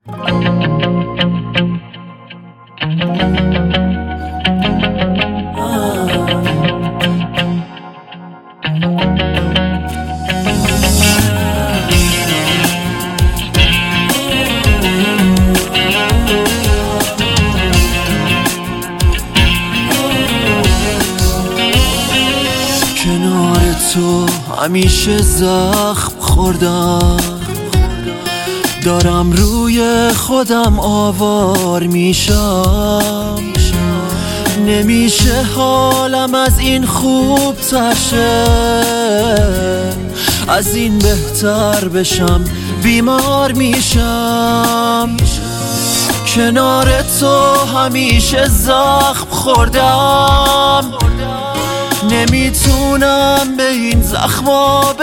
کنار تو همیشه زخم خوردم، دارم روی خودم آوار میشم. نمیشه حالم از این خوب تر شه، از این بهتر بشم بیمار میشم. کنار تو همیشه زخم خوردم، نمیتونم به این زخما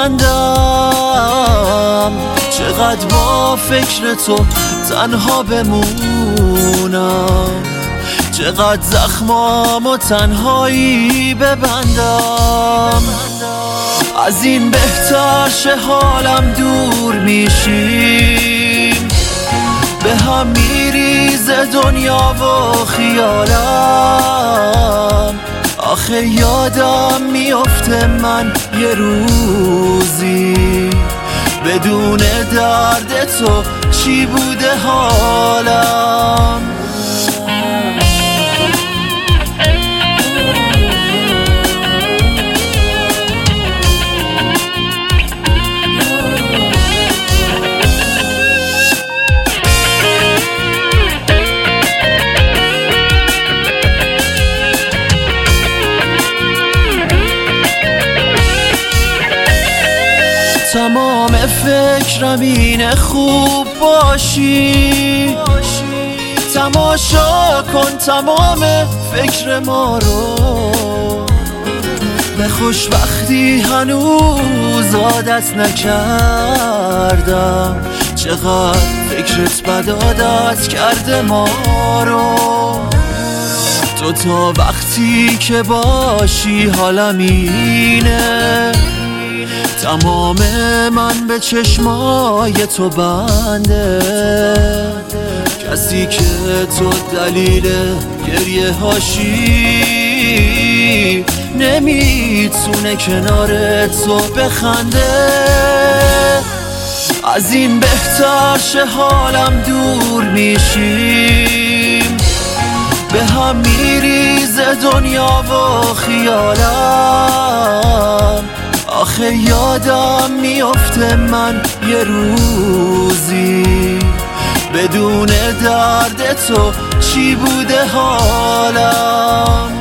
بخندم. چقدر با فکر تو تنها بمونم، چقدر زخمامو تنهایی ببندم. از این بهتر شه حالم دور میشیم، به هم میریزه دنیا و خیالم. آخه یادم میفته من یه روزی بدون درد تو چی بوده حالم. تمام فکرم اینه خوب باشی، تماشا کن تمام فکر ما رو. به خوشبختی هنوز عادت نکردم، چقدر فکرت بد عادت کرده ما رو. تو تا وقتی که باشی حالم اینه، تمام من به چشمای تو بنده. کسی که تو دلیل گریه هاشی نمیتونه کنار تو بخنده. از این بهتر شه حالم دور میشیم، به هم میریزه دنیا و خیالم. آخه یادم میفته من یه روزی بدون درد تو چی بوده حالم.